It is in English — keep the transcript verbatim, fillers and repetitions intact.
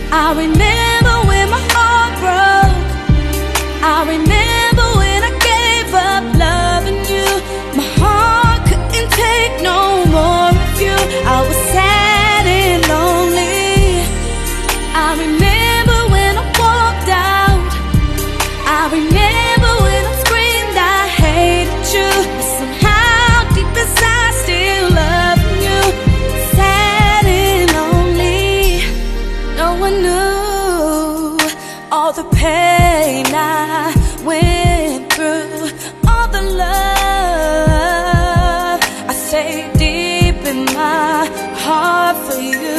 I remember when my heart broke. I remember when I gave up loving you. My heart couldn't take no more of you. I was sad and lonely. I remember when I walked out. I remember when I screamed I hated you. But somehow deep inside still loving you. Sad and lonely. No one knew all the pain I went through, all the love I saved deep in my heart for you.